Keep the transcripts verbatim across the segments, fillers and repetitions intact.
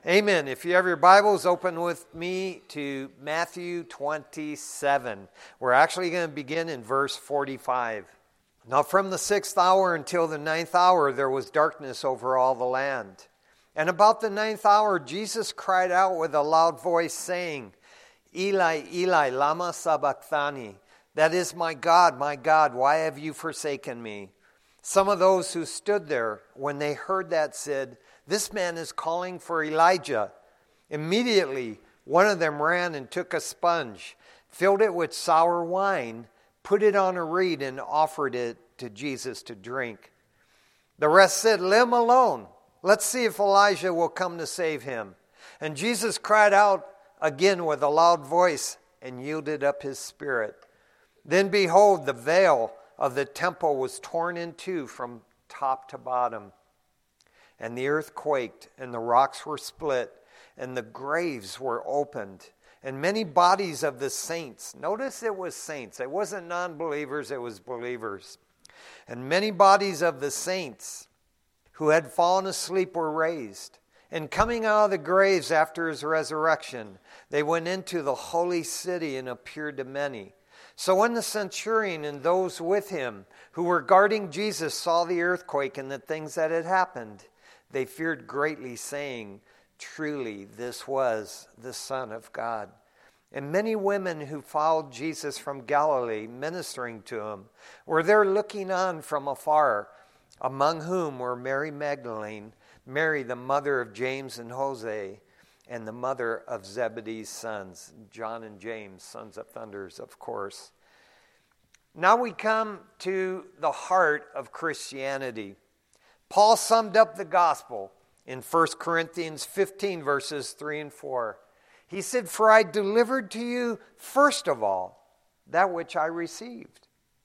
Amen. If you have your Bibles, open with me to Matthew twenty-seven. We're actually going to begin in verse forty-five. Now from the sixth hour until the ninth hour, there was darkness over all the land. And about the ninth hour, Jesus cried out with a loud voice, saying, Eli, Eli, lama sabachthani. That is, my God, my God, why have you forsaken me? Some of those who stood there, when they heard that, said, This man is calling for Elijah. Immediately, one of them ran and took a sponge, filled it with sour wine, put it on a reed, and offered it to Jesus to drink. The rest said, Let him alone. Let's see if Elijah will come to save him. And Jesus cried out again with a loud voice and yielded up his spirit. Then behold, the veil of the temple was torn in two from top to bottom. And the earth quaked, and the rocks were split, and the graves were opened. And many bodies of the saints, notice it was saints, it wasn't non-believers, it was believers. And many bodies of the saints who had fallen asleep were raised. And coming out of the graves after his resurrection, they went into the holy city and appeared to many. So when the centurion and those with him who were guarding Jesus saw the earthquake and the things that had happened, they feared greatly, saying, Truly, this was the Son of God. And many women who followed Jesus from Galilee, ministering to him, were there looking on from afar, among whom were Mary Magdalene, Mary the mother of James and Jose, and the mother of Zebedee's sons, John and James, sons of thunders, of course. Now we come to the heart of Christianity. Paul summed up the gospel in First Corinthians fifteen, verses three and four. He said, For I delivered to you, first of all, that which I received.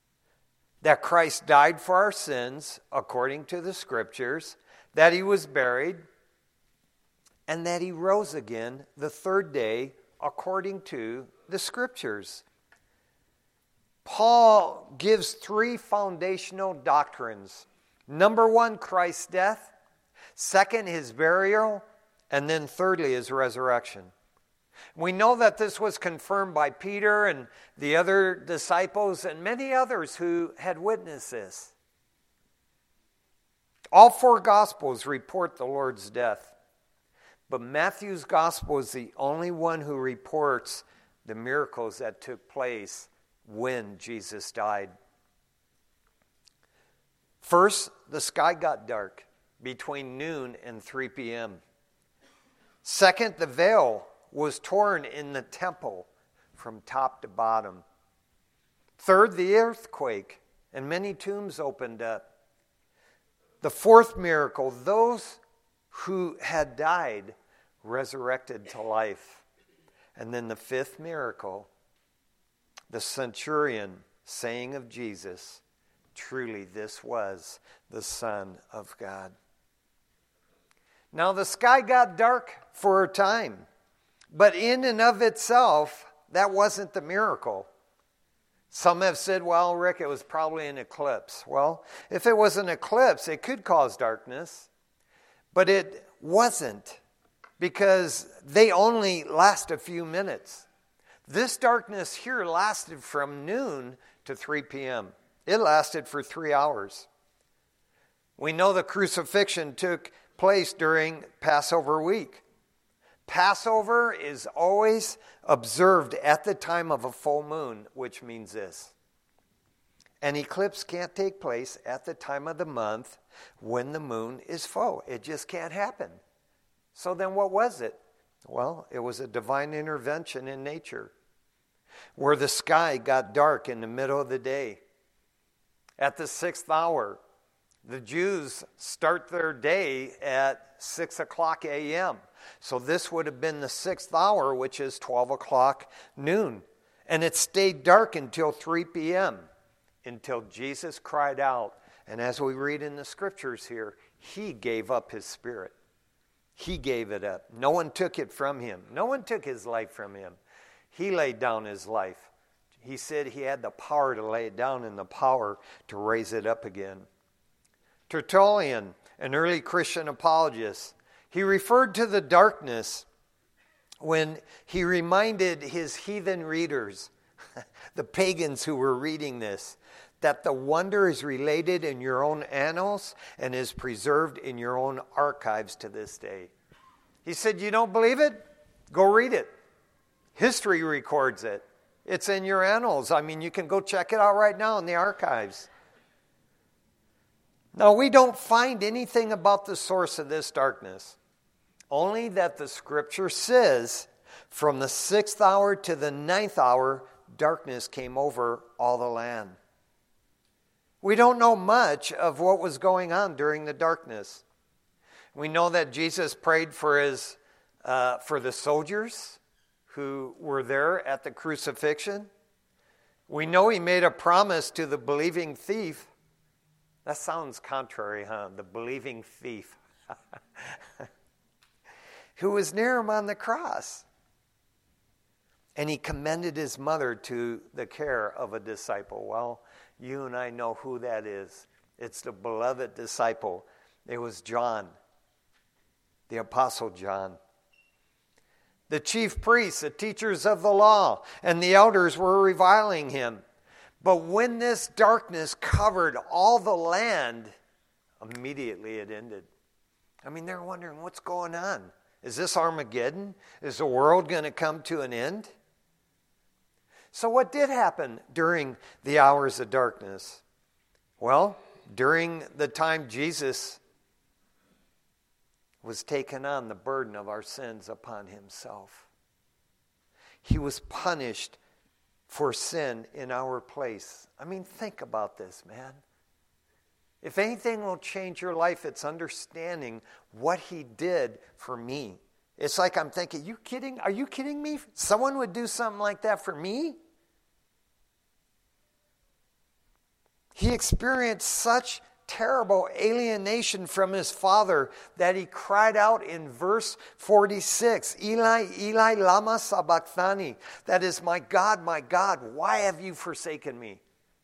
That Christ died for our sins, according to the Scriptures, that he was buried, and that he rose again the third day, according to the Scriptures. Paul gives three foundational doctrines. Number one, Christ's death. Second, his burial. And then thirdly, his resurrection. We know that this was confirmed by Peter and the other disciples and many others who had witnessed this. All four Gospels report the Lord's death. But Matthew's Gospel is the only one who reports the miracles that took place when Jesus died. First, the sky got dark between noon and three p.m. Second, the veil was torn in the temple from top to bottom. Third, the earthquake, and many tombs opened up. The fourth miracle, those who had died resurrected to life. And then the fifth miracle, the centurion saying of Jesus, Truly this was the Son of God. Now the sky got dark for a time, but in and of itself, that wasn't the miracle. Some have said, well, Rick, it was probably an eclipse. Well, if it was an eclipse, it could cause darkness, but it wasn't, because they only last a few minutes. This darkness here lasted from noon to three p.m. It lasted for three hours. We know the crucifixion took place during Passover week. Passover is always observed at the time of a full moon, which means this. An eclipse can't take place at the time of the month when the moon is full. It just can't happen. So then what was it? Well, it was a divine intervention in nature, where the sky got dark in the middle of the day. At the sixth hour, the Jews start their day at six o'clock a.m. So this would have been the sixth hour, which is twelve o'clock noon. And it stayed dark until three p.m., until Jesus cried out. And as we read in the Scriptures here, he gave up his spirit. He gave it up. No one took it from him. No one took his life from him. He laid down his life. He said he had the power to lay it down and the power to raise it up again. Tertullian, an early Christian apologist, He referred to the darkness when he reminded his heathen readers, the pagans who were reading this, that the wonder is related in your own annals and is preserved in your own archives to this day. He said, you don't believe it? Go read it. History records it. It's in your annals. I mean, you can go check it out right now in the archives. Now, we don't find anything about the source of this darkness, only that the Scripture says, from the sixth hour to the ninth hour, darkness came over all the land. We don't know much of what was going on during the darkness. We know that Jesus prayed for his uh, for the soldiers who were there at the crucifixion. We know he made a promise to the believing thief. That sounds contrary, huh? The believing thief. Who was near him on the cross. And he commended his mother to the care of a disciple. Well, you and I know who that is. It's the beloved disciple. It was John, the Apostle John. The chief priests, the teachers of the law, and the elders were reviling him. But when this darkness covered all the land, immediately it ended. I mean, they're wondering, what's going on? Is this Armageddon? Is the world going to come to an end? So what did happen during the hours of darkness? Well, during the time Jesus was taking on the burden of our sins upon himself, he was punished for sin in our place. I mean, think about this, man. If anything will change your life, it's understanding what he did for me. It's like I'm thinking, you kidding? Are you kidding me? Someone would do something like that for me? He experienced such terrible alienation from his Father that he cried out in verse forty-six, Eli, Eli, lama sabachthani. That is, my God, my God, why have you forsaken me?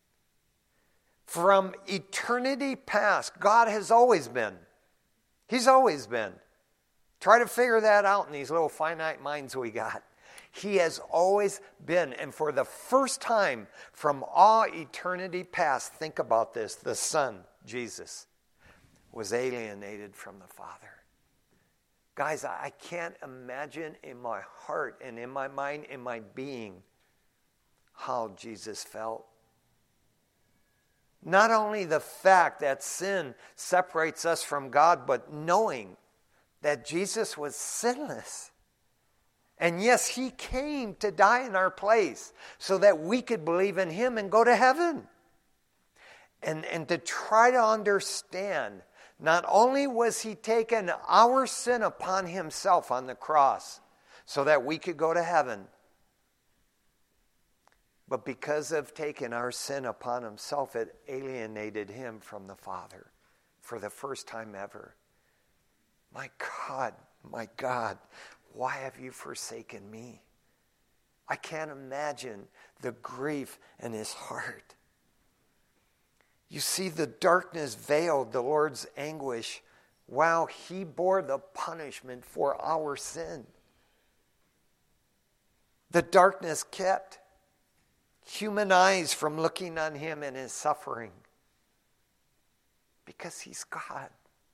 From eternity past, God has always been. He's always been. Try to figure that out in these little finite minds we got. He has always been. And for the first time from all eternity past, think about this, the Son, Jesus, was alienated from the Father. Guys, I can't imagine in my heart and in my mind, in my being, how Jesus felt. Not only the fact that sin separates us from God, but knowing that Jesus was sinless. And yes, he came to die in our place so that we could believe in him and go to heaven. And, and to try to understand, not only was he taking our sin upon himself on the cross so that we could go to heaven, but because of taking our sin upon himself, it alienated him from the Father for the first time ever. My God, my God, why have you forsaken me? I can't imagine the grief in his heart. You see, the darkness veiled the Lord's anguish while he bore the punishment for our sin. The darkness kept human eyes from looking on him and his suffering because he's God.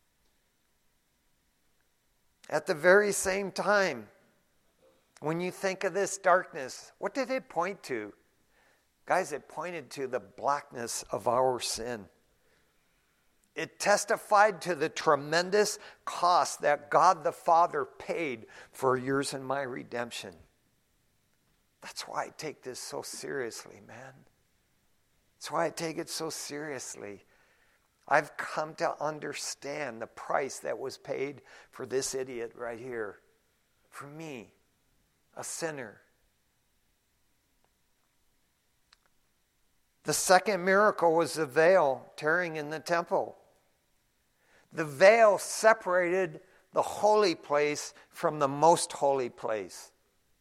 At the very same time, when you think of this darkness, what did it point to? Guys, it pointed to the blackness of our sin. It testified to the tremendous cost that God the Father paid for yours and my redemption. That's why I take this so seriously, man. That's why I take it so seriously. I've come to understand the price that was paid for this idiot right here. For me, a sinner. The second miracle was the veil tearing in the temple. The veil separated the holy place from the most holy place.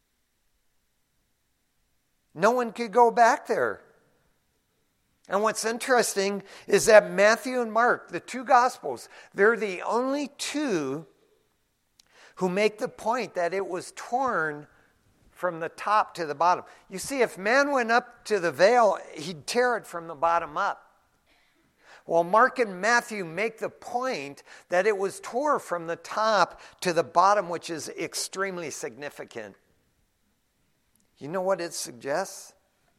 No one could go back there. And what's interesting is that Matthew and Mark, the two Gospels, they're the only two who make the point that it was torn from the top to the bottom. You see, if man went up to the veil, he'd tear it from the bottom up. Well, Mark and Matthew make the point that it was torn from the top to the bottom, which is extremely significant. You know what it suggests?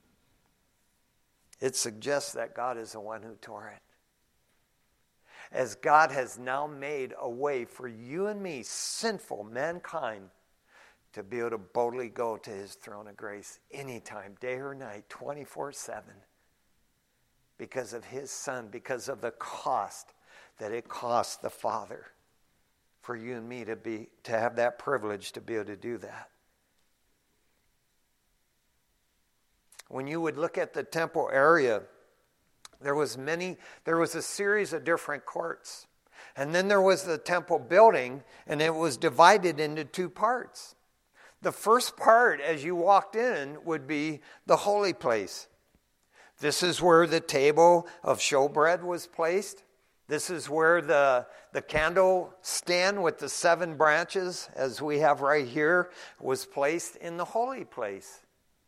It suggests that God is the one who tore it. As God has now made a way for you and me, sinful mankind, to be able to boldly go to his throne of grace anytime, day or night, twenty-four seven. Because of his Son, because of the cost that it cost the Father for you and me to be to have that privilege to be able to do that. When you would look at the temple area, there was many, there was a series of different courts. And then there was the temple building, and it was divided into two parts. The first part, as you walked in, would be the holy place. This is where the table of showbread was placed. This is where the, the candle stand with the seven branches, as we have right here, was placed in the holy place.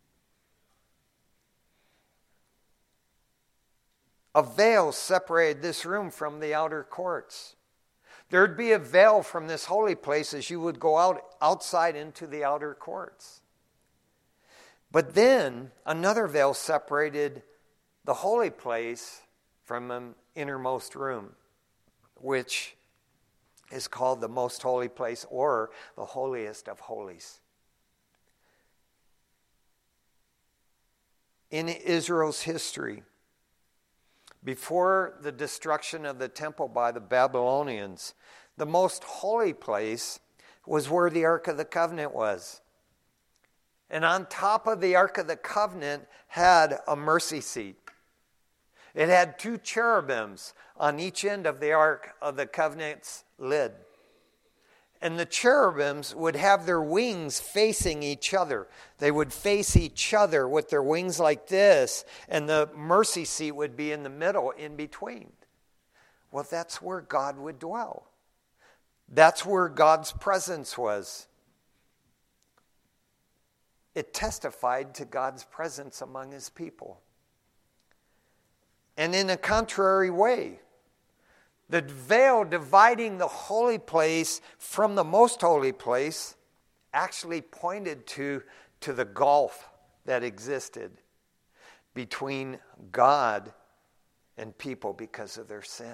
A veil separated this room from the outer courts. There'd be a veil from this holy place as you would go out outside into the outer courts. But then another veil separated the holy place from an innermost room, which is called the most holy place or the holiest of holies. In Israel's history, before the destruction of the temple by the Babylonians, the most holy place was where the Ark of the Covenant was. And on top of the Ark of the Covenant had a mercy seat. It had two cherubims on each end of the Ark of the Covenant's lid. And the cherubims would have their wings facing each other. They would face each other with their wings like this, and the mercy seat would be in the middle, in between. Well, that's where God would dwell. That's where God's presence was. It testified to God's presence among his people. And in a contrary way, the veil dividing the holy place from the most holy place actually pointed to, to the gulf that existed between God and people because of their sin.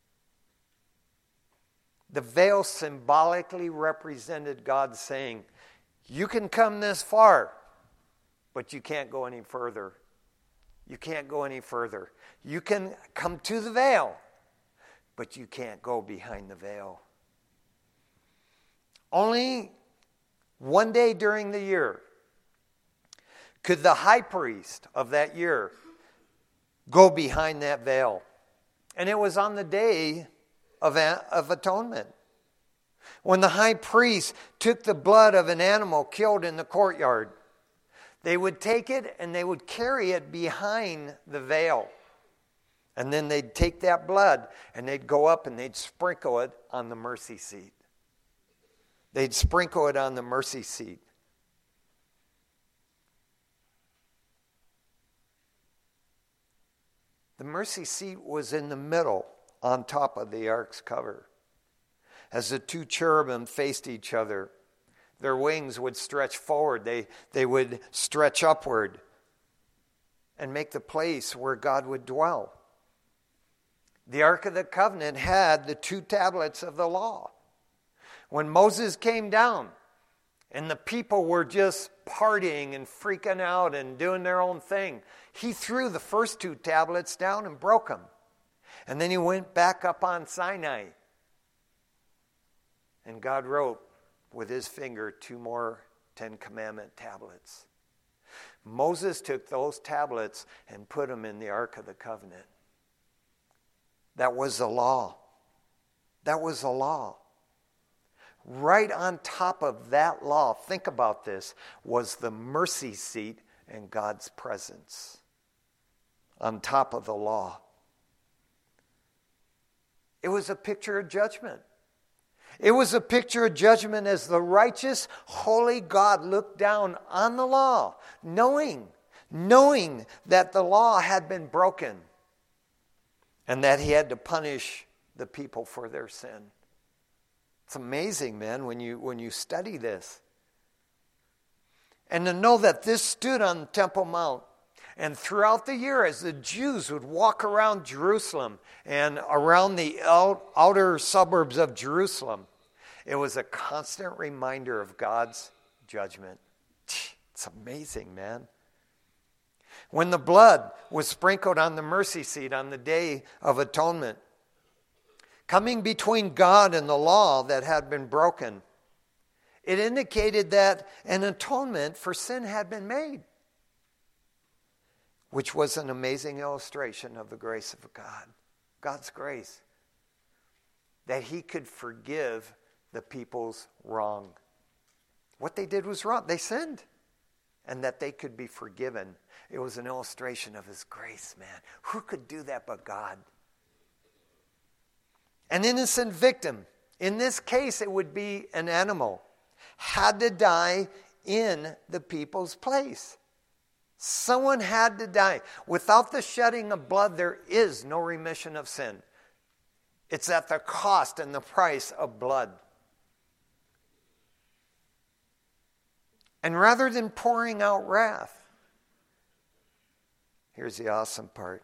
The veil symbolically represented God saying, you can come this far, but you can't go any further. You can't go any further. You can come to the veil, but you can't go behind the veil. Only one day during the year could the high priest of that year go behind that veil. And it was on the day of, of atonement. When the high priest took the blood of an animal killed in the courtyard, they would take it and they would carry it behind the veil. And then they'd take that blood and they'd go up and they'd sprinkle it on the mercy seat. They'd sprinkle it on the mercy seat. The mercy seat was in the middle on top of the ark's cover. As the two cherubim faced each other, their wings would stretch forward. They, they would stretch upward and make the place where God would dwell. The Ark of the Covenant had the two tablets of the law. When Moses came down and the people were just partying and freaking out and doing their own thing, he threw the first two tablets down and broke them. And then he went back up on Sinai. And God wrote with his finger two more Ten Commandment tablets. Moses took those tablets and put them in the Ark of the Covenant. That was the law. That was the law. Right on top of that law, think about this, was the mercy seat and God's presence. On top of the law. It was a picture of judgment. It was a picture of judgment as the righteous, holy God looked down on the law, knowing, knowing that the law had been broken and that he had to punish the people for their sin. It's amazing, man, when you when you study this. And to know that this stood on Temple Mount. And throughout the year, as the Jews would walk around Jerusalem and around the out, outer suburbs of Jerusalem, it was a constant reminder of God's judgment. It's amazing, man. When the blood was sprinkled on the mercy seat on the Day of Atonement, coming between God and the law that had been broken, it indicated that an atonement for sin had been made, which was an amazing illustration of the grace of God. God's grace. That he could forgive the people's wrong. What they did was wrong. They sinned. And that they could be forgiven. It was an illustration of his grace, man. Who could do that but God? An innocent victim, in this case it would be an animal, had to die in the people's place. Someone had to die. Without the shedding of blood, there is no remission of sin. It's at the cost and the price of blood. And rather than pouring out wrath, here's the awesome part.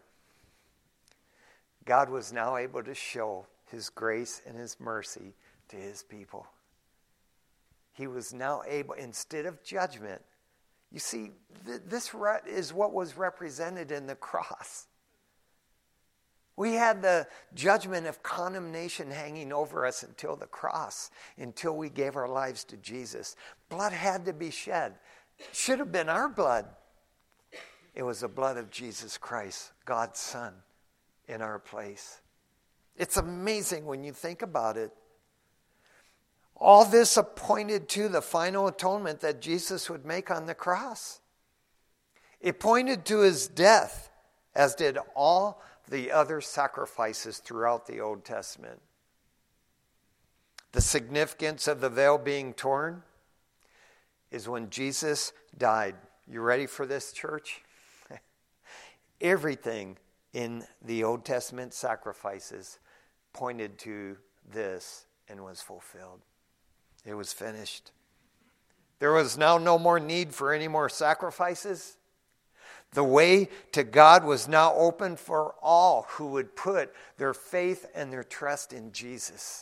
God was now able to show his grace and his mercy to his people. He was now able, instead of judgment, you see, th- this re- is what was represented in the cross. We had the judgment of condemnation hanging over us until the cross, until we gave our lives to Jesus. Blood had to be shed. It should have been our blood. It was the blood of Jesus Christ, God's Son, in our place. It's amazing when you think about it. All this pointed to the final atonement that Jesus would make on the cross. It pointed to his death, as did all the other sacrifices throughout the Old Testament. The significance of the veil being torn is when Jesus died. You ready for this, church? Everything in the Old Testament sacrifices pointed to this and was fulfilled. It was finished. There was now no more need for any more sacrifices. The way to God was now open for all who would put their faith and their trust in Jesus.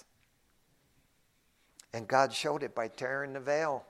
And God showed it by tearing the veil.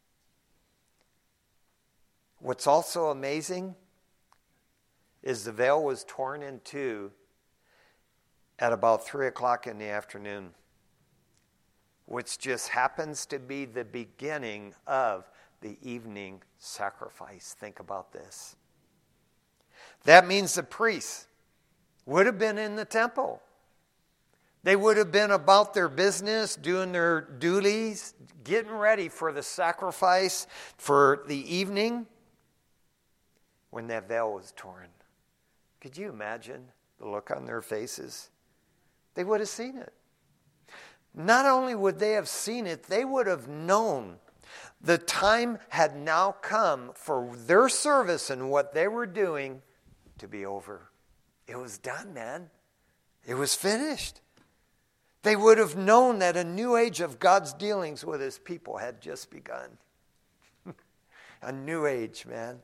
What's also amazing is the veil was torn in two at about three o'clock in the afternoon, which just happens to be the beginning of the evening sacrifice. Think about this. That means the priests would have been in the temple. They would have been about their business, doing their duties, getting ready for the sacrifice for the evening when that veil was torn. Could you imagine the look on their faces? They would have seen it. Not only would they have seen it, they would have known the time had now come for their service and what they were doing to be over. It was done, man. It was finished. They would have known that a new age of God's dealings with his people had just begun. A new age, man.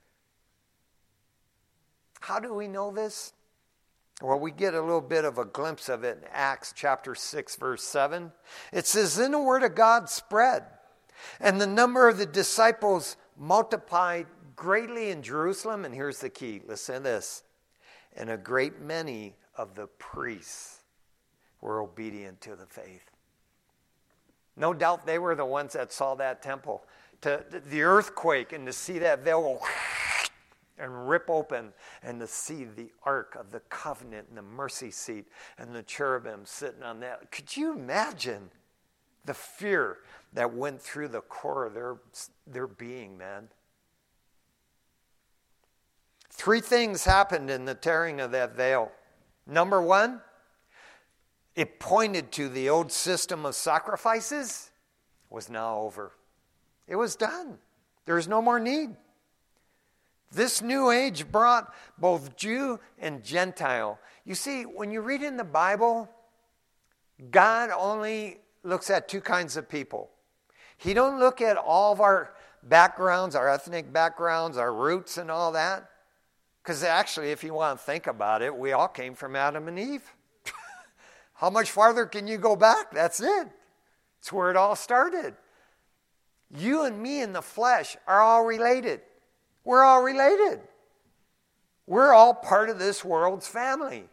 How do we know this? Well, we get a little bit of a glimpse of it in Acts chapter six, verse seven. It says, "Then the word of God spread, and the number of the disciples multiplied greatly in Jerusalem." And here's the key. Listen to this. "And a great many of the priests were obedient to the faith." No doubt they were the ones that saw that temple. To the earthquake and to see that veil go and rip open and to see the Ark of the Covenant and the mercy seat and the cherubim sitting on that. Could you imagine the fear that went through the core of their, their being, man? Three things happened in the tearing of that veil. Number one, It pointed to the old system of sacrifices was now over. It was done. There is no more need. This new age brought both Jew and Gentile. You see, when you read in the Bible, God only looks at two kinds of people. He don't look at all of our backgrounds, our ethnic backgrounds, our roots and all that. Because actually, if you want to think about it, we all came from Adam and Eve. How much farther can you go back? That's it. It's where it all started. You and me in the flesh are all related. We're all related. We're all part of this world's family.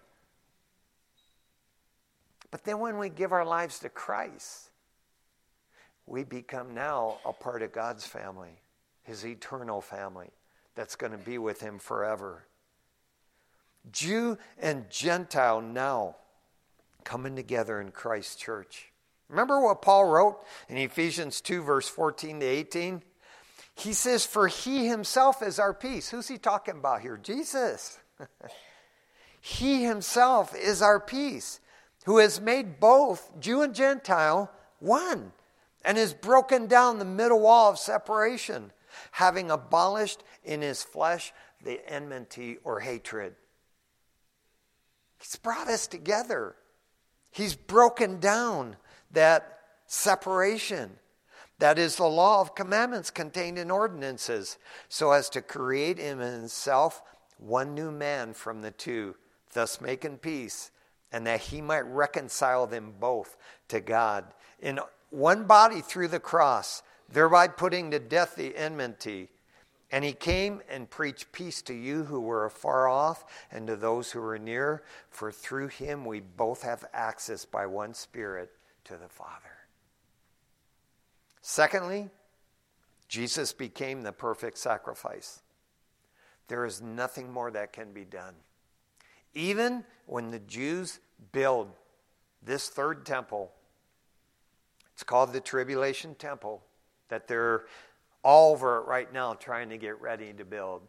But then when we give our lives to Christ, we become now a part of God's family, his eternal family that's going to be with him forever. Jew and Gentile now coming together in Christ's church. Remember what Paul wrote in Ephesians two, verse fourteen to eighteen? He says, for he himself is our peace. Who's he talking about here? Jesus. He himself is our peace, who has made both Jew and Gentile one, and has broken down the middle wall of separation, having abolished in his flesh the enmity or hatred. He's brought us together. He's broken down that separation. That is the law of commandments contained in ordinances, so as to create in himself one new man from the two, thus making peace, and that he might reconcile them both to God in one body through the cross, thereby putting to death the enmity. And he came and preached peace to you who were afar off and to those who were near, for through him we both have access by one Spirit to the Father. Secondly, Jesus became the perfect sacrifice. There is nothing more that can be done. Even when the Jews build this third temple, it's called the Tribulation Temple, that they're all over it right now trying to get ready to build.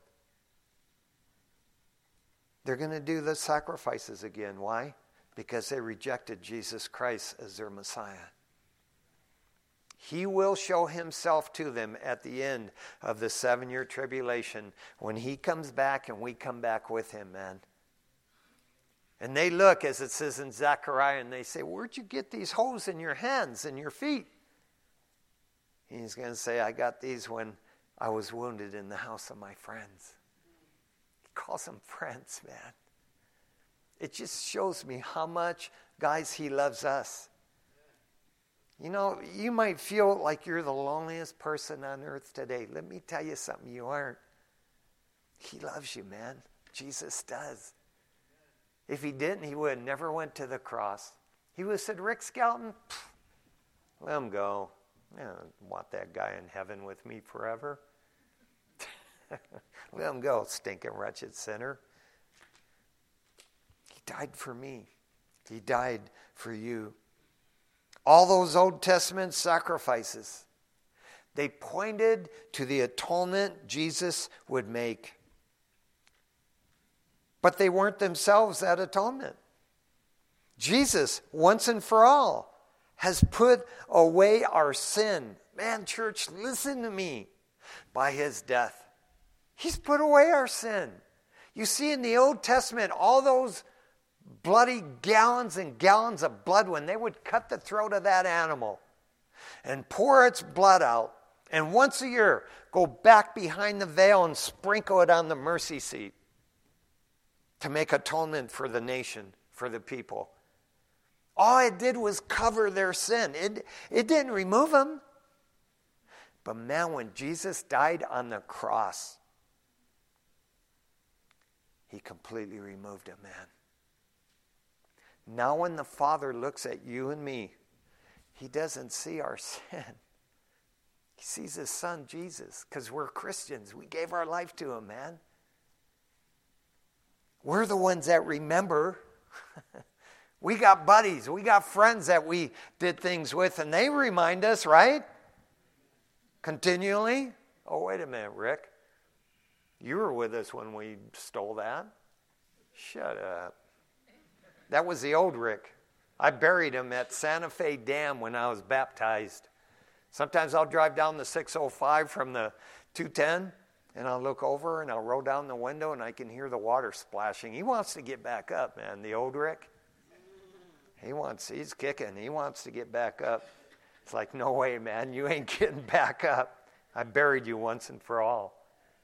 They're going to do the sacrifices again. Why? Because they rejected Jesus Christ as their Messiah. He will show himself to them at the end of the seven-year tribulation when he comes back and we come back with him, man. And they look, as it says in Zechariah, and they say, where'd you get these holes in your hands and your feet? He's going to say, I got these when I was wounded in the house of my friends. He calls them friends, man. It just shows me how much, guys, he loves us. You know, you might feel like you're the loneliest person on earth today. Let me tell you something, you aren't. He loves you, man. Jesus does. If he didn't, he would have never went to the cross. He would have said, Rick Skelton, pff, let him go. I don't want that guy in heaven with me forever. Let him go, stinking wretched sinner. He died for me. He died for you. All those Old Testament sacrifices, they pointed to the atonement Jesus would make. But they weren't themselves that atonement. Jesus, once and for all, has put away our sin. Man, church, listen to me. By his death. He's put away our sin. You see in the Old Testament, all those bloody gallons and gallons of blood, when they would cut the throat of that animal and pour its blood out, and once a year go back behind the veil and sprinkle it on the mercy seat to make atonement for the nation, for the people. All it did was cover their sin. It, it didn't remove them. But man, when Jesus died on the cross, he completely removed it, man. Now when the Father looks at you and me, he doesn't see our sin. He sees his son, Jesus, because we're Christians. We gave our life to him, man. We're the ones that remember. We got buddies. We got friends that we did things with, and they remind us, right? Continually. Oh, wait a minute, Rick. You were with us when we stole that. Shut up. That was the old Rick. I buried him at Santa Fe Dam when I was baptized. Sometimes I'll drive down the six oh five from the two ten, and I'll look over and I'll roll down the window and I can hear the water splashing. He wants to get back up, man, the old Rick. He wants, he's kicking. He wants to get back up. It's like, no way, man, you ain't getting back up. I buried you once and for all.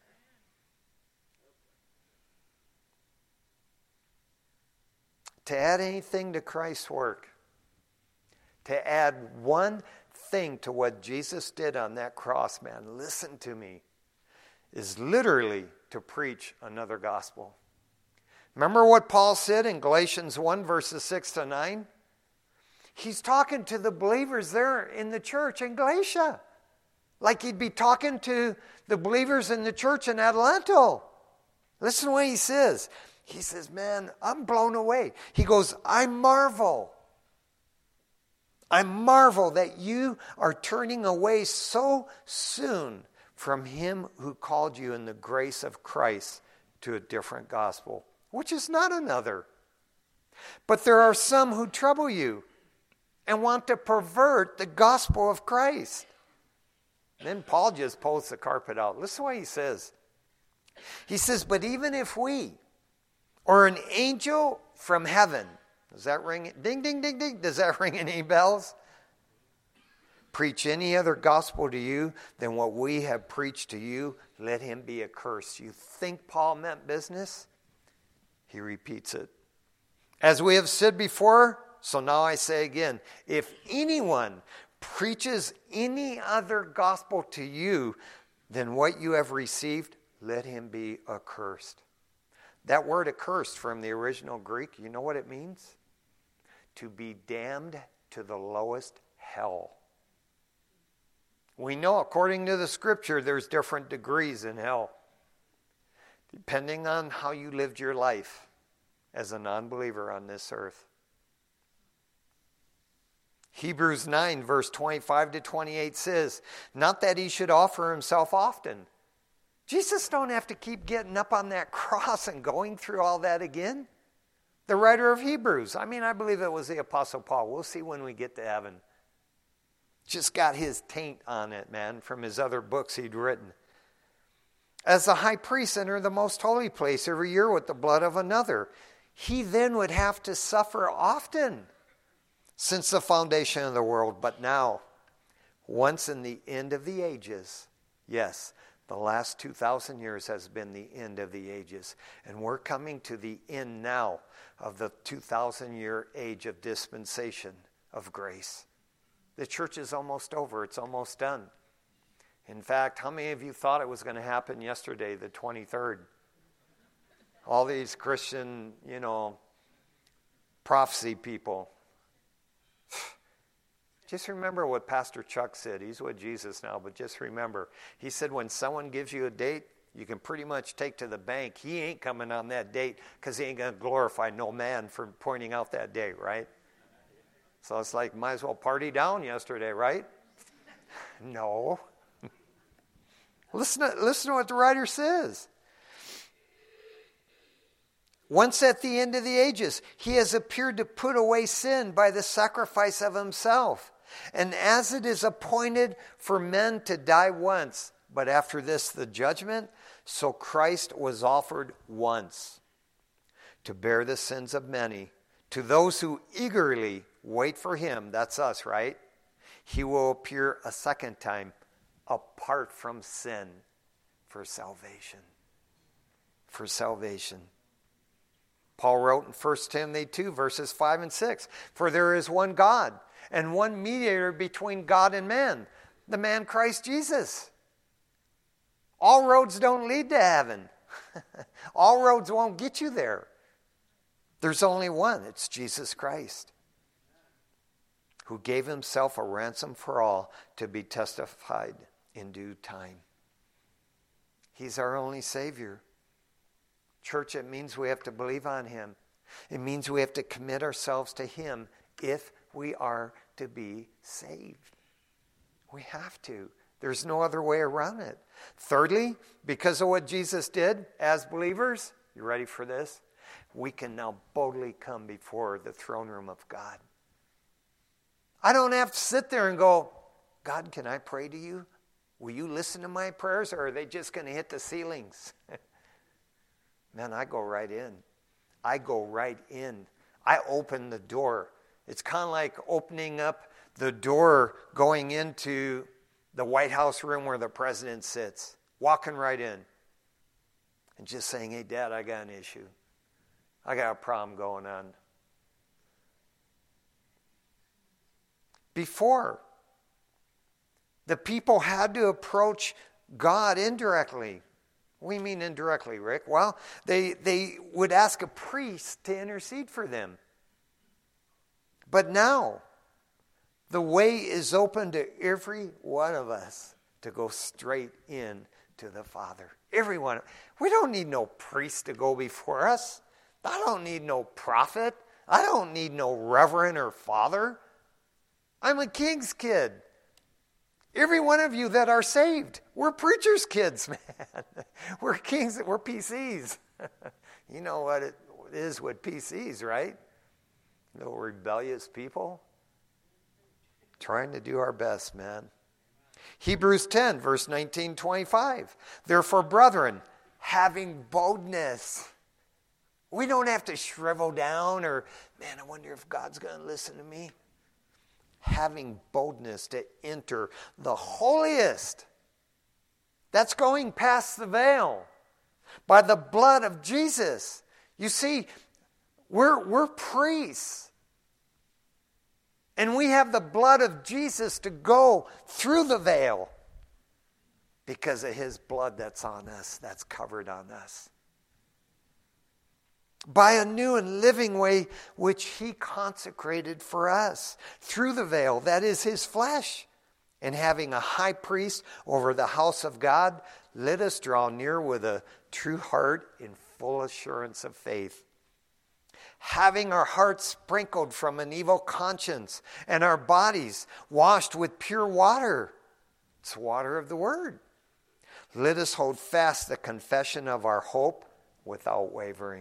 To add anything to Christ's work, to add one thing to what Jesus did on that cross, man, listen to me, is literally to preach another gospel. Remember what Paul said in Galatians one, verses six to nine? He's talking to the believers there in the church in Galatia, like he'd be talking to the believers in the church in Adelanto. Listen to what he says. He says, man, I'm blown away. He goes, I marvel. I marvel that you are turning away so soon from him who called you in the grace of Christ to a different gospel, which is not another. But there are some who trouble you and want to pervert the gospel of Christ. Then Paul just pulls the carpet out. Listen to what he says. He says, but even if we, or an angel from heaven, does that ring? Ding, ding, ding, ding. Does that ring any bells? Preach any other gospel to you than what we have preached to you, let him be accursed. You think Paul meant business? He repeats it. As we have said before, so now I say again, if anyone preaches any other gospel to you than what you have received, let him be accursed. That word accursed from the original Greek, you know what it means? To be damned to the lowest hell. We know, according to the scripture, there's different degrees in hell, depending on how you lived your life as a non-believer on this earth. Hebrews nine, verse twenty-five to twenty-eight says, not that he should offer himself often. Jesus don't have to keep getting up on that cross and going through all that again. The writer of Hebrews, I mean, I believe it was the Apostle Paul. We'll see when we get to heaven. Just got his taint on it, man, from his other books he'd written. As the high priest entered the most holy place every year with the blood of another, he then would have to suffer often since the foundation of the world. But now, once in the end of the ages, yes, the last two thousand years has been the end of the ages. And we're coming to the end now of the two thousand year age of dispensation of grace. The church is almost over. It's almost done. In fact, how many of you thought it was going to happen yesterday, the twenty-third? All these Christian, you know, prophecy people. Just remember what Pastor Chuck said. He's with Jesus now, but just remember. He said when someone gives you a date, you can pretty much take to the bank. He ain't coming on that date because he ain't going to glorify no man for pointing out that date, right? So it's like, might as well party down yesterday, right? No. Listen to, listen to what the writer says. Once at the end of the ages, he has appeared to put away sin by the sacrifice of himself. And as it is appointed for men to die once, but after this the judgment, so Christ was offered once to bear the sins of many. To those who eagerly wait for him, that's us, right? He will appear a second time apart from sin for salvation. For salvation. Paul wrote in First Timothy two, verses five and six, for there is one God and one mediator between God and man, the man Christ Jesus. All roads don't lead to heaven. All roads won't get you there. There's only one. It's Jesus Christ, who gave himself a ransom for all to be testified in due time. He's our only Savior. Church, it means we have to believe on him. It means we have to commit ourselves to him if we are to be saved. We have to. There's no other way around it. Thirdly, because of what Jesus did as believers, you ready for this? We can now boldly come before the throne room of God. I don't have to sit there and go, God, can I pray to you? Will you listen to my prayers, or are they just going to hit the ceilings? Man, I go right in. I go right in. I open the door. It's kind of like opening up the door going into the White House room where the president sits, walking right in and just saying, hey, Dad, I got an issue. I got a problem going on. Before, the people had to approach God indirectly. What do you mean indirectly, Rick? Well, they, they would ask a priest to intercede for them. But now, the way is open to every one of us to go straight in to the Father. Everyone. We don't need no priest to go before us. I don't need no prophet. I don't need no reverend or father. I'm a king's kid. Every one of you that are saved, we're preacher's kids, man. We're kings, we're P Cs. You know what it is with P Cs, right? Little rebellious people. Trying to do our best, man. Hebrews ten, verse nineteen, twenty-five. Therefore, brethren, having boldness. We don't have to shrivel down or, man, I wonder if God's going to listen to me. Having boldness to enter the holiest. That's going past the veil. By the blood of Jesus. You see, we're, we're priests. And we have the blood of Jesus to go through the veil. Because of his blood that's on us, that's covered on us. By a new and living way which he consecrated for us through the veil, that is his flesh. And having a high priest over the house of God, let us draw near with a true heart in full assurance of faith. Having our hearts sprinkled from an evil conscience and our bodies washed with pure water. It's the water of the word. Let us hold fast the confession of our hope without wavering.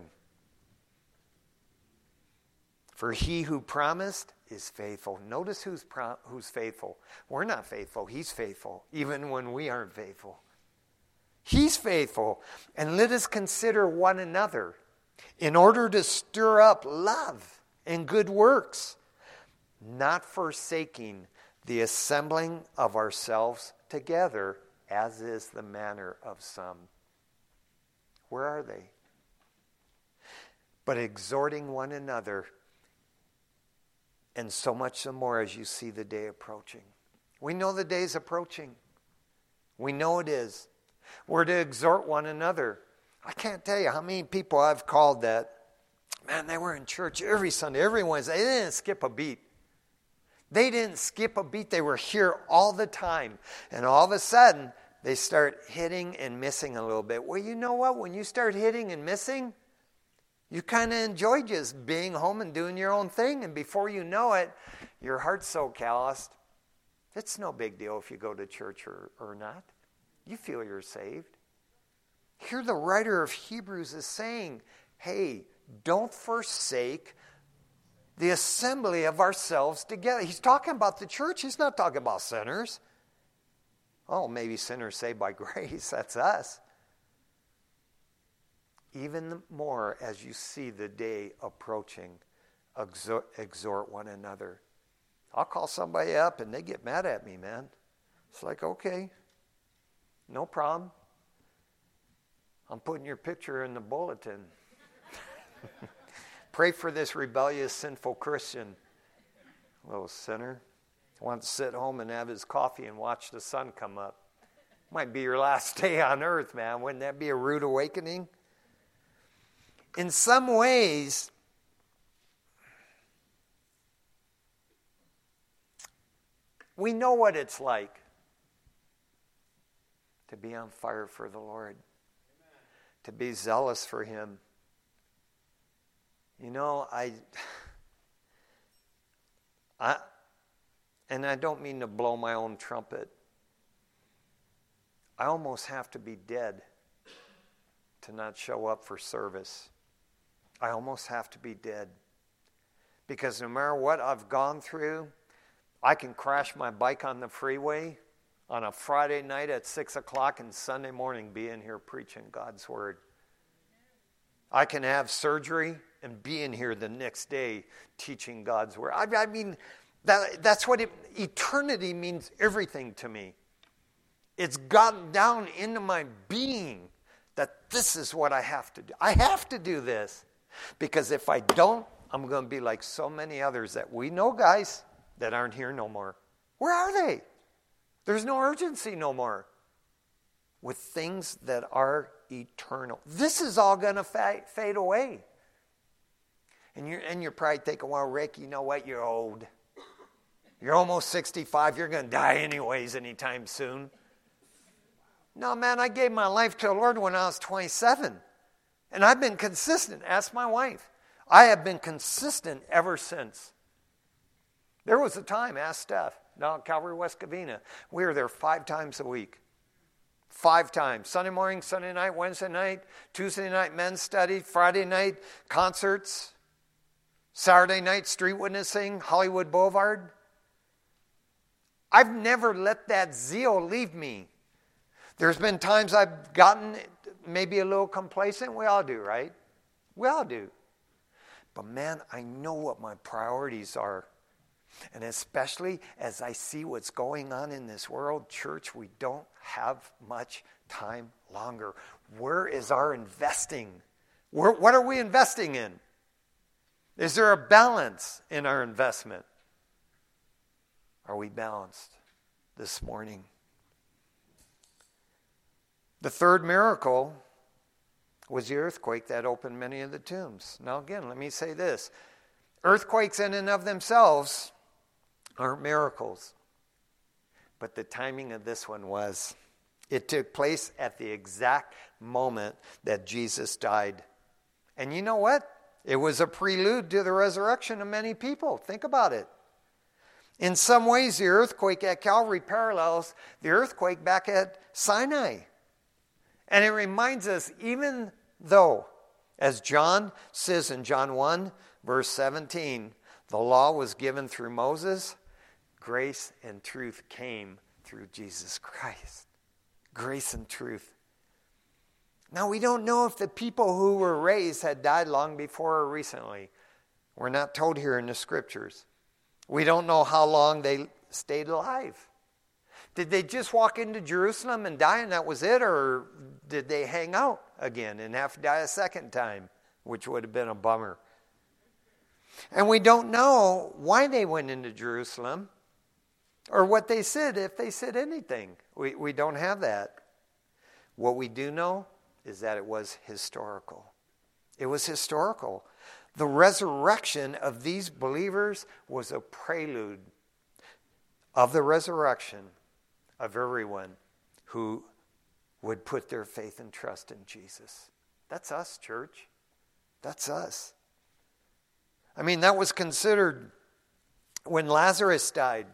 For he who promised is faithful. Notice who's pro- who's faithful. We're not faithful. He's faithful, even when we aren't faithful. He's faithful. And let us consider one another in order to stir up love and good works, not forsaking the assembling of ourselves together, as is the manner of some. Where are they? But exhorting one another, and so much the more as you see the day approaching. We know the day's approaching. We know it is. We're to exhort one another. I can't tell you how many people I've called that, man, they were in church every Sunday, every Wednesday. They didn't skip a beat. They didn't skip a beat. They were here all the time. And all of a sudden, they start hitting and missing a little bit. Well, you know what? When you start hitting and missing, you kind of enjoy just being home and doing your own thing. And before you know it, your heart's so calloused. It's no big deal if you go to church or, or not. You feel you're saved. Here the writer of Hebrews is saying, hey, don't forsake the assembly of ourselves together. He's talking about the church. He's not talking about sinners. Oh, maybe sinners saved by grace. That's us. Even more as you see the day approaching, exhort, exhort one another. I'll call somebody up and they get mad at me, man. It's like, okay, no problem. I'm putting your picture in the bulletin. Pray for this rebellious, sinful Christian. Little sinner. Wants to sit home and have his coffee and watch the sun come up. Might be your last day on earth, man. Wouldn't that be a rude awakening? In some ways, we know what it's like to be on fire for the Lord, to be zealous for him. You know, I, I, and I don't mean to blow my own trumpet. I almost have to be dead to not show up for service. I almost have to be dead. Because no matter what I've gone through, I can crash my bike on the freeway on a Friday night at six o'clock and Sunday morning be in here preaching God's word. I can have surgery and be in here the next day teaching God's word. I, I mean, that, that's what it, eternity means everything to me. It's gotten down into my being that this is what I have to do. I have to do this. Because if I don't, I'm going to be like so many others that we know, guys, that aren't here no more. Where are they? There's no urgency no more with things that are eternal. This is all going to fa- fade away. And you're, and you're probably thinking, well, Rick, you know what? You're old. You're almost sixty-five. You're going to die anyways anytime soon. No, man, I gave my life to the Lord when I was twenty-seven. And I've been consistent. Ask my wife. I have been consistent ever since. There was a time, ask Steph, down at Calvary West Covina. We were there five times a week. Five times. Sunday morning, Sunday night, Wednesday night, Tuesday night, men's study, Friday night, concerts, Saturday night, street witnessing, Hollywood Boulevard. I've never let that zeal leave me. There's been times I've gotten maybe a little complacent. We all do, right? We all do. But man, I know what my priorities are. And especially as I see what's going on in this world, church, we don't have much time longer. Where is our investing? Where, what are we investing in? Is there a balance in our investment? Are we balanced this morning? The third miracle was the earthquake that opened many of the tombs. Now again, let me say this. Earthquakes in and of themselves aren't miracles. But the timing of this one was. It took place at the exact moment that Jesus died. And you know what? It was a prelude to the resurrection of many people. Think about it. In some ways, the earthquake at Calvary parallels the earthquake back at Sinai. And it reminds us, even though, as John says in John one, verse seventeen, the law was given through Moses, grace and truth came through Jesus Christ. Grace and truth. Now, we don't know if the people who were raised had died long before or recently. We're not told here in the scriptures. We don't know how long they stayed alive. Did they just walk into Jerusalem and die and that was it? Or did they hang out again and have to die a second time, which would have been a bummer? And we don't know why they went into Jerusalem or what they said, if they said anything. We, we don't have that. What we do know is that it was historical. It was historical. The resurrection of these believers was a prelude of the resurrection of everyone who would put their faith and trust in Jesus. That's us, church. That's us. I mean, that was considered when Lazarus died.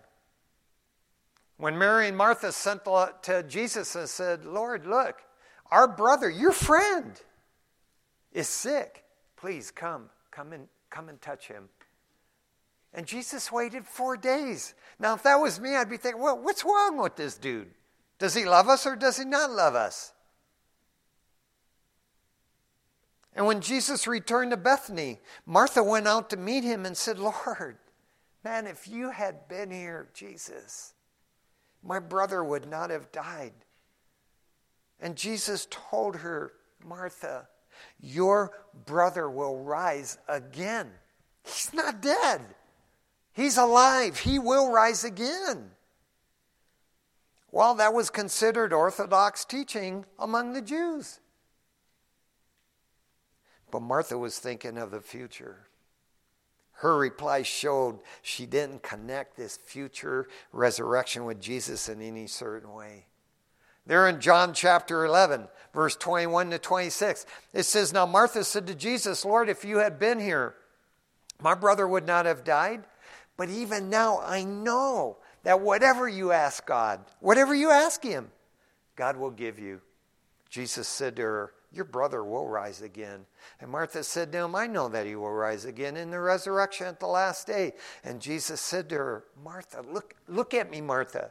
When Mary and Martha sent to Jesus and said, Lord, look, our brother, your friend, is sick. Please come, come and come and touch him. And Jesus waited four days. Now, if that was me, I'd be thinking, well, what's wrong with this dude? Does he love us or does he not love us? And when Jesus returned to Bethany, Martha went out to meet him and said, Lord, man, if you had been here, Jesus, my brother would not have died. And Jesus told her, Martha, your brother will rise again. He's not dead. He's alive. He will rise again. Well, that was considered orthodox teaching among the Jews. But Martha was thinking of the future. Her reply showed she didn't connect this future resurrection with Jesus in any certain way. There in John chapter eleven, verse twenty-one to twenty-six, it says, Now Martha said to Jesus, Lord, if you had been here, my brother would not have died. But even now I know that whatever you ask God, whatever you ask him, God will give you. Jesus said to her, your brother will rise again. And Martha said to him, I know that he will rise again in the resurrection at the last day. And Jesus said to her, Martha, look, look at me, Martha.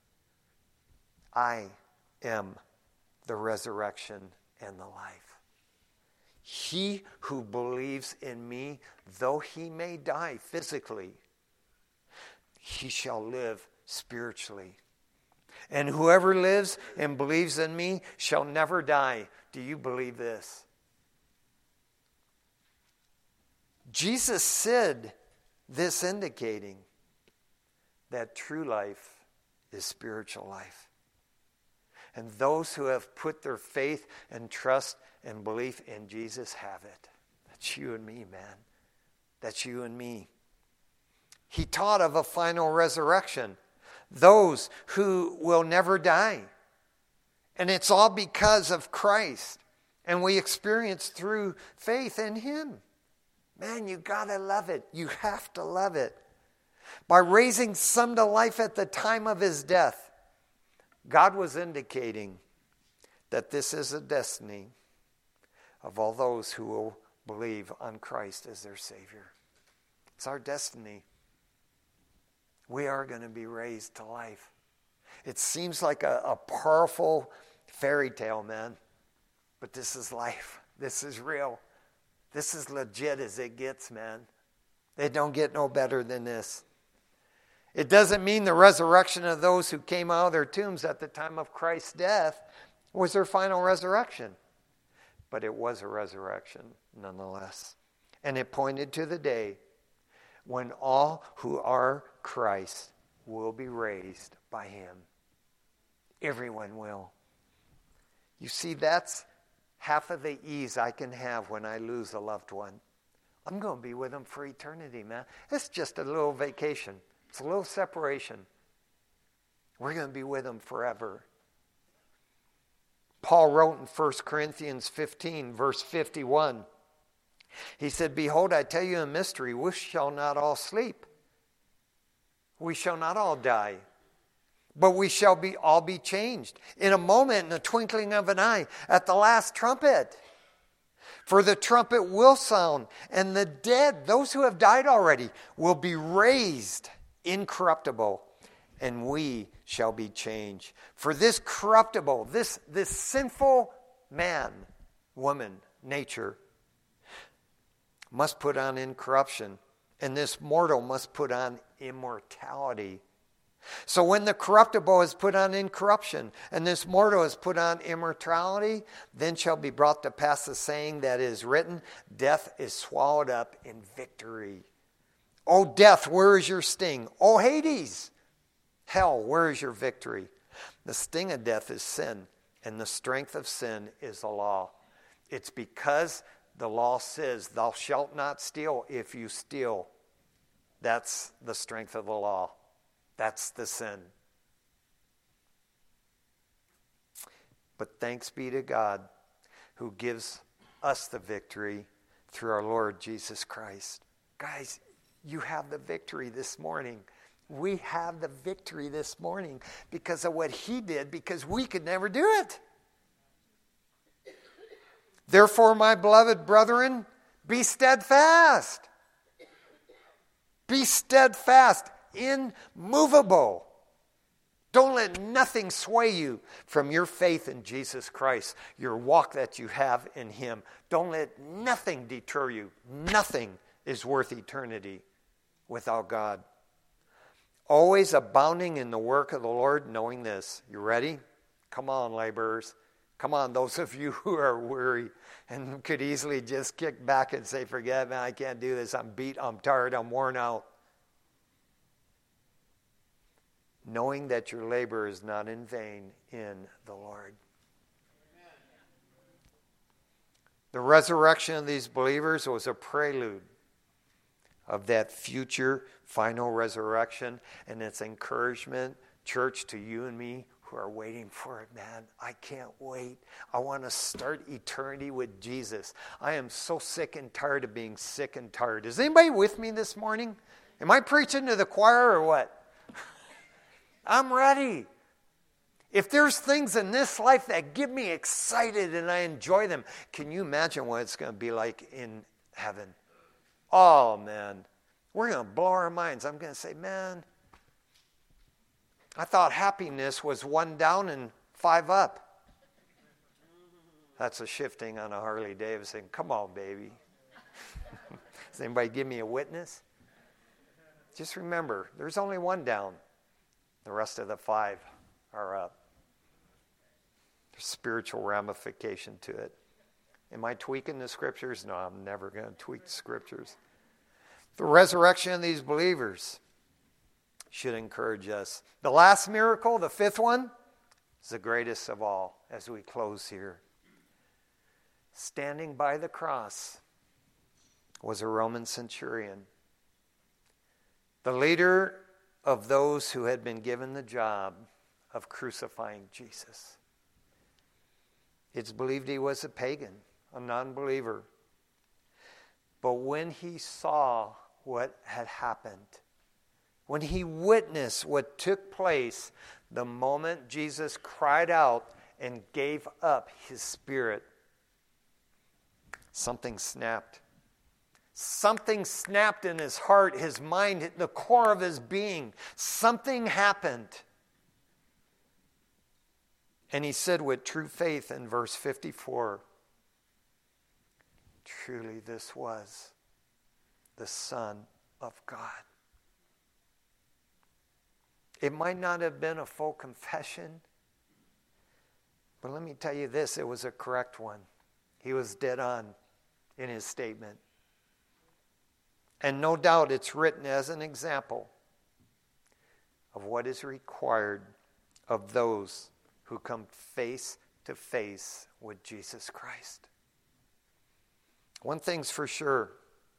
I am the resurrection and the life. He who believes in me, though he may die physically, he shall live spiritually. And whoever lives and believes in me shall never die. Do you believe this? Jesus said this, indicating that true life is spiritual life. And those who have put their faith and trust and belief in Jesus have it. That's you and me, man. That's you and me. He taught of a final resurrection. Those who will never die. And it's all because of Christ. And we experience through faith in Him. Man, you gotta love it. You have to love it. By raising some to life at the time of His death, God was indicating that this is a destiny of all those who will believe on Christ as their Savior. It's our destiny. We are going to be raised to life. It seems like a, a powerful fairy tale, man. But this is life. This is real. This is legit as it gets, man. It don't get no better than this. It doesn't mean the resurrection of those who came out of their tombs at the time of Christ's death was their final resurrection. But it was a resurrection nonetheless. And it pointed to the day when all who are Christ will be raised by Him. Everyone will. You see, that's half of the ease I can have when I lose a loved one. I'm going to be with them for eternity, man. It's just a little vacation. It's a little separation. We're going to be with them forever. Paul wrote in First Corinthians fifteen, verse fifty-one. He said, Behold, I tell you a mystery. We shall not all sleep. We shall not all die. But we shall be all be changed. In a moment, in the twinkling of an eye, at the last trumpet. For the trumpet will sound, and the dead, those who have died already, will be raised incorruptible, and we shall be changed. For this corruptible, this, this sinful man, woman, nature, must put on incorruption, and this mortal must put on immortality. So when the corruptible is put on incorruption, and this mortal is put on immortality, then shall be brought to pass the saying that is written, Death is swallowed up in victory. O death, where is your sting? O Hades, hell, where is your victory? The sting of death is sin, and the strength of sin is the law. It's because the law says, thou shalt not steal. If you steal, that's the strength of the law. That's the sin. But thanks be to God who gives us the victory through our Lord Jesus Christ. Guys, you have the victory this morning. We have the victory this morning because of what He did, because we could never do it. Therefore, my beloved brethren, be steadfast. Be steadfast, immovable. Don't let nothing sway you from your faith in Jesus Christ, your walk that you have in Him. Don't let nothing deter you. Nothing is worth eternity without God. Always abounding in the work of the Lord, knowing this. You ready? Come on, laborers. Come on, those of you who are weary and could easily just kick back and say, forget it, man, I can't do this. I'm beat, I'm tired, I'm worn out. Knowing that your labor is not in vain in the Lord. Amen. The resurrection of these believers was a prelude of that future final resurrection, and its encouragement, church, to you and me who are waiting for it, man. I can't wait. I want to start eternity with Jesus. I am so sick and tired of being sick and tired. Is anybody with me this morning? Am I preaching to the choir or what? I'm ready. If there's things in this life that get me excited and I enjoy them, can you imagine what it's going to be like in heaven? Oh, man. We're going to blow our minds. I'm going to say, man, I thought happiness was one down and five up. That's a shifting on a Harley Davidson. Come on, baby. Does anybody give me a witness? Just remember, there's only one down. The rest of the five are up. There's spiritual ramification to it. Am I tweaking the scriptures? No, I'm never going to tweak the scriptures. The resurrection of these believers should encourage us. The last miracle, the fifth one, is the greatest of all as we close here. Standing by the cross was a Roman centurion, the leader of those who had been given the job of crucifying Jesus. It's believed he was a pagan, a non-believer. But when he saw what had happened, when he witnessed what took place, the moment Jesus cried out and gave up his spirit, something snapped. Something snapped in his heart, his mind, the core of his being. Something happened. And he said with true faith in verse fifty-four, truly this was the Son of God. It might not have been a full confession, but let me tell you this, it was a correct one. He was dead on in his statement. And no doubt it's written as an example of what is required of those who come face to face with Jesus Christ. One thing's for sure.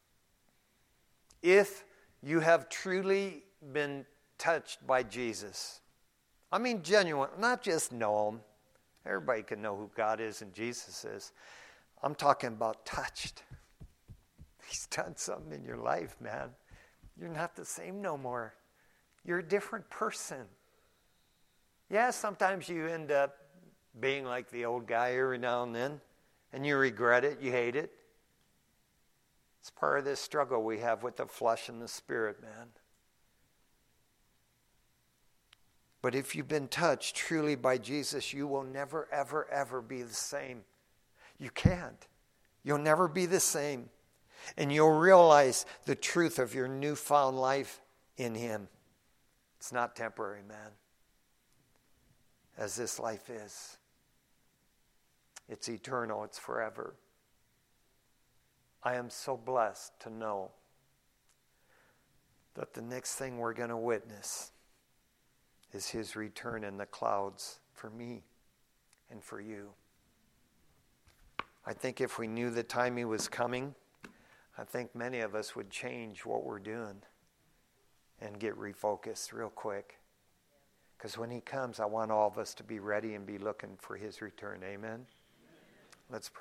If you have truly been touched by Jesus, I mean genuine, not just know him. Everybody can know who God is and Jesus is. I'm talking about touched. He's done something in your life, man. You're not the same no more. You're a different person. Yeah, sometimes you end up being like the old guy every now and then, and you regret it, you hate it. It's part of this struggle we have with the flesh and the spirit, man. But if you've been touched truly by Jesus, you will never, ever, ever be the same. You can't. You'll never be the same. And you'll realize the truth of your newfound life in him. It's not temporary, man. As this life is. It's eternal. It's forever. I am so blessed to know that the next thing we're going to witness is his return in the clouds for me and for you. I think if we knew the time he was coming, I think many of us would change what we're doing and get refocused real quick. Because when he comes, I want all of us to be ready and be looking for his return. Amen? Let's pray.